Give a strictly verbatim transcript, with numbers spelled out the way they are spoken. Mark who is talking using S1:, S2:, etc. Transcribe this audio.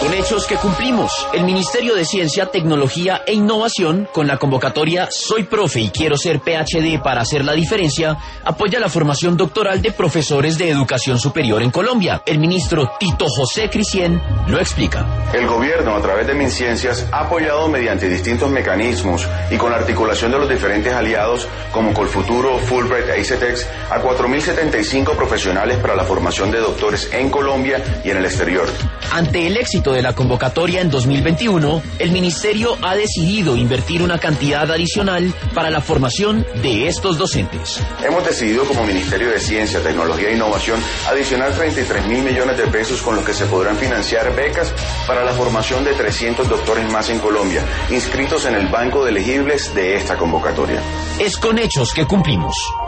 S1: Con hechos que cumplimos, el Ministerio de Ciencia, Tecnología e Innovación, con la convocatoria Soy Profe y Quiero Ser P H D para hacer la diferencia, apoya la formación doctoral de profesores de educación superior en Colombia. El ministro Tito José Cristián lo explica.
S2: El gobierno, a través de MinCiencias, ha apoyado mediante distintos mecanismos y con la articulación de los diferentes aliados como Colfuturo, Fulbright e ICETEX, a cuatro mil setenta y cinco profesionales para la formación de doctores en Colombia y en el exterior.
S1: Ante el éxito de la convocatoria en dos mil veintiuno, el Ministerio ha decidido invertir una cantidad adicional para la formación de estos docentes.
S2: Hemos decidido como Ministerio de Ciencia, Tecnología e Innovación adicionar treinta y tres mil millones de pesos con los que se podrán financiar becas para la formación de trescientos doctores más en Colombia, inscritos en el banco de elegibles de esta convocatoria.
S1: Es con hechos que cumplimos.